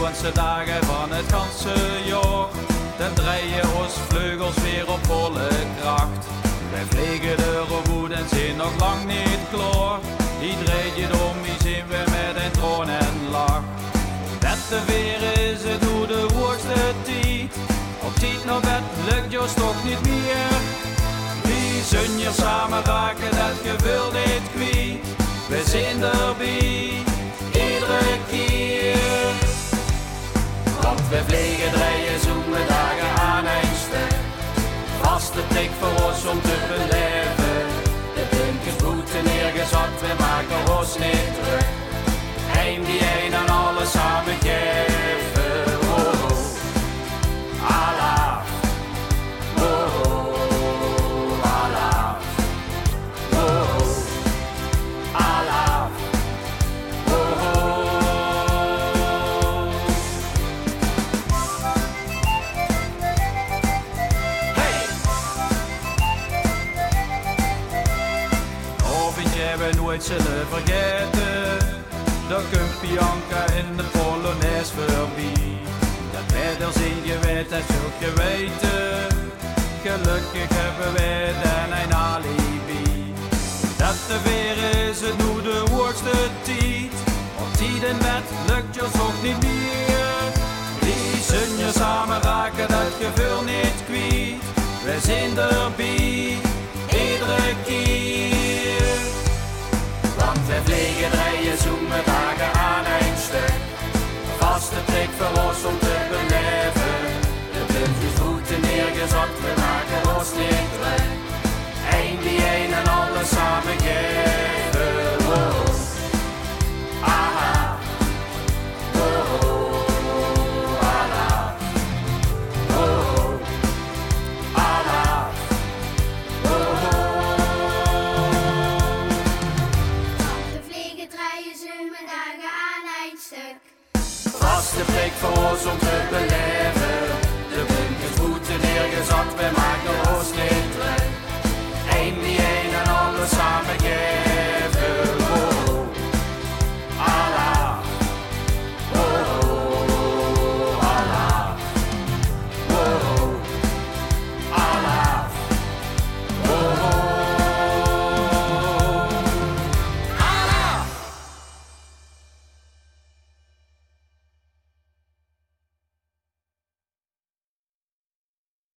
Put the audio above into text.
schoonste dagen van het ganse jaar. Dan draaien ons vleugels weer op volle kracht. Wij vliegen de roboet en zijn nog lang niet klaar. Iedereen je om, wie zien we met een troon en lach. Beste weer is het hoe de hoogste tijd. Op tijd naar bed lukt juist toch niet meer. Wie zullen hier samen raken, dat gevoel niet kwijt. We zijn erbij, iedere keer. Want we vliegen draaien zomerdagen aan een stuk. Vaste prik voor ons om te beleven. De bunkers voeten neergezet, we maken ons niet terug. Eén die een en alles samen geven. Oh, Allah. Oh, Allah. Oh, Allah. We nooit zullen vergeten. Dat kunt Bianca in de Polonaise voorbij. Dat wij er zijn geweest, dat is ook geweten. Gelukkig hebben wij dan een alibi. Dat de weer is het nu de hoogste tijd. Op tijd en bed lukt je ook niet meer. Die zullen je samen raken, dat gevoel niet kwijt. We zijn erbij, iedere keer. Want we vliegen draaien zomerdagen aan een stuk. Vaste prik voor ons om te beleven. De puntjes voeten neergezet, we maken ons niet terug. Eén die een en alles samen geven. Oh, aha. Oh, Allah. Oh, Allah. Vaste prik voor ons om te beleven. De bunkers voeten neergezet, we maken